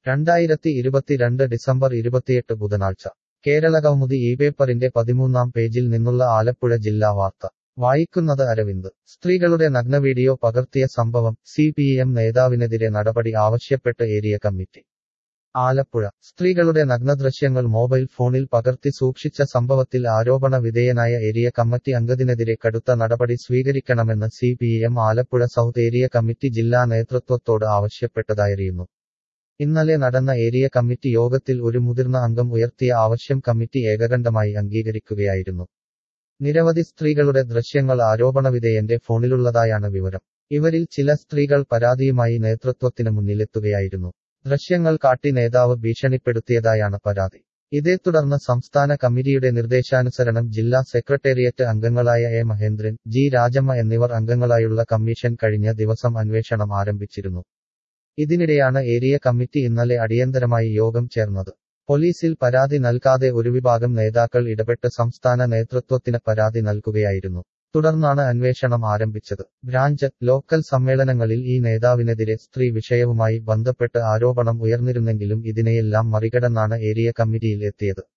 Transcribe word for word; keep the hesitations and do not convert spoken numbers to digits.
രണ്ടായിരത്തി ഇരുപത്തിരണ്ട് ഡിസംബർ ഇരുപത്തിയെട്ട് ബുധനാഴ്ച കേരളകൗമുദി ഈ പേപ്പറിന്റെ പതിമൂന്നാം പേജിൽ നിന്നുള്ള ആലപ്പുഴ ജില്ലാ വാർത്ത വായിക്കുന്നത് അരവിന്ദ്. സ്ത്രീകളുടെ നഗ്നവീഡിയോ പകർത്തിയ സംഭവം സി പി എം നേതാവിനെതിരെ നടപടി ആവശ്യപ്പെട്ട് ഏരിയ കമ്മിറ്റി. ആലപ്പുഴ. സ്ത്രീകളുടെ നഗ്നദൃശ്യങ്ങൾ മൊബൈൽ ഫോണിൽ പകർത്തി സൂക്ഷിച്ച സംഭവത്തിൽ ആരോപണ വിധേയനായ ഏരിയ കമ്മിറ്റി അംഗത്തിനെതിരെ കടുത്ത നടപടി സ്വീകരിക്കണമെന്ന് C P M Alappuzha south area committee ജില്ലാ നേതൃത്വത്തോട് ആവശ്യപ്പെട്ടതായിരുന്നു. ഇന്നലെ നടന്ന ഏരിയ കമ്മിറ്റി യോഗത്തിൽ ഒരു മുതിർന്ന അംഗം ഉയർത്തിയ ആവശ്യം കമ്മിറ്റി ഏകകണ്ഠമായി അംഗീകരിക്കുകയായിരുന്നു. നിരവധി സ്ത്രീകളുടെ ദൃശ്യങ്ങൾ ആരോപണവിധേയന്റെ ഫോണിലുള്ളതായാണ് വിവരം. ഇവരിൽ ചില സ്ത്രീകൾ പരാതിയുമായി നേതൃത്വത്തിന് മുന്നിലെത്തുകയായിരുന്നു. ദൃശ്യങ്ങൾ കാട്ടി നേതാവ് ഭീഷണിപ്പെടുത്തിയതായാണ് പരാതി. ഇതേ തുടർന്ന് സംസ്ഥാന കമ്മിറ്റിയുടെ നിർദ്ദേശാനുസരണം ജില്ലാ സെക്രട്ടേറിയറ്റ് അംഗങ്ങളായ എ മഹേന്ദ്രൻ, ജി രാജമ്മ എന്നിവർ അംഗങ്ങളായുള്ള കമ്മീഷൻ കഴിഞ്ഞ ദിവസം അന്വേഷണം ആരംഭിച്ചിരുന്നു. ഇതിനിടെയാണ് ഏരിയ കമ്മിറ്റി ഇന്നലെ അടിയന്തരമായി യോഗം ചേർന്നത്. പോലീസിൽ പരാതി നൽകാതെ ഒരു വിഭാഗം നേതാക്കൾ ഇടപെട്ട് സംസ്ഥാന നേതൃത്വത്തിന് പരാതി നൽകുകയായിരുന്നു. തുടർന്നാണ് അന്വേഷണം ആരംഭിച്ചത്. ബ്രാഞ്ച്, ലോക്കൽ സമ്മേളനങ്ങളിൽ ഈ നേതാവിനെതിരെ സ്ത്രീ വിഷയവുമായി ബന്ധപ്പെട്ട് ആരോപണം ഉയർന്നിരുന്നെങ്കിലും ഇതിനെയെല്ലാം മറികടന്നാണ് ഏരിയ കമ്മിറ്റിയിൽ എത്തിയത്.